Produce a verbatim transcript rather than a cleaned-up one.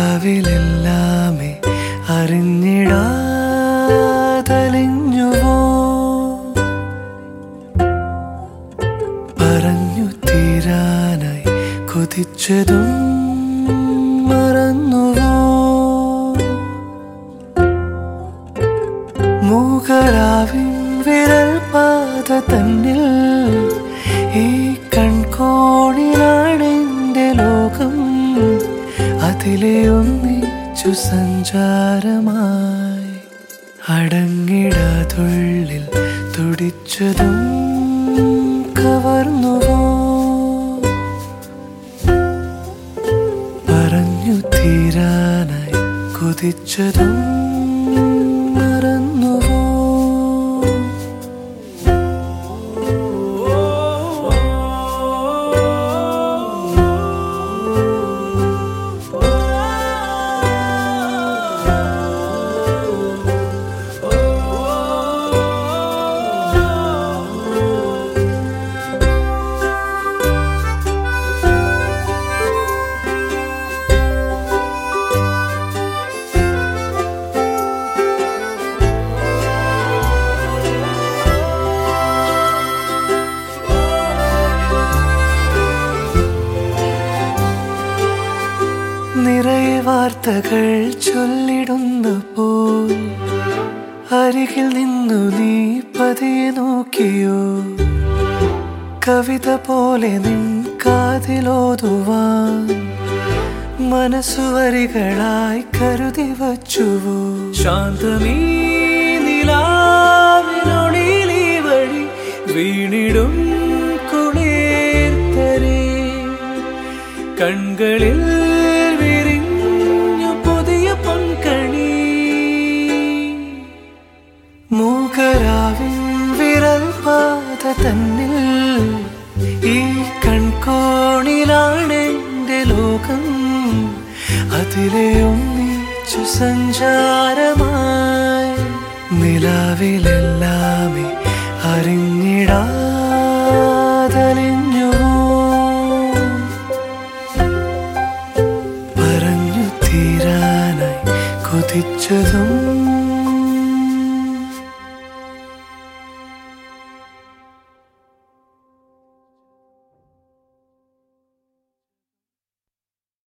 നിലാവിലെല്ലാമേ അറിഞ്ഞിടാതലിഞ്ഞുവോ പറഞ്ഞു തീരാനായി കൊതിച്ചതും മറന്നുവോ മൂകരാവിൻ വിരൽ പാത തന്നിൽ ഈ കൺകോണിലാണെന്റെ ലോകം അതിലെ ഒന്നിച്ചു സഞ്ചാരമായി അടങ്ങിടാതുള്ളിൽ തുടിച്ചതും കവർന്നുവോ പറഞ്ഞു തീരാനായി കൊതിച്ചതും മറന്നുവോ നിറയെ വാർത്തകൾ ചൊല്ലിടുന്ന പോൽ അരികിൽ നിന്നു നീ പതിയെ നോക്കിയോ കവിത പോലെ നിൻ കാതിലോതുവാൻ മനസ്സുവരികളായി കരുതി വച്ചുവോ ശാന്തമീ നിലാവിനൊളിയിലീ വഴി വീണിടും കുളിർത്തരേ കൺകളിൽ മൂകരാവിൻ വിരൽ പാത തന്നിൽ ഈ കൺകോണിലാണെന്റെ ലോകം അതിലെ ഒന്നിച്ചു സഞ്ചാരമായി നിലാവിലെല്ലാമേ അറിഞ്ഞിടാതലിഞ്ഞുവോ പറഞ്ഞു തീരാനായി കൊതിച്ചതും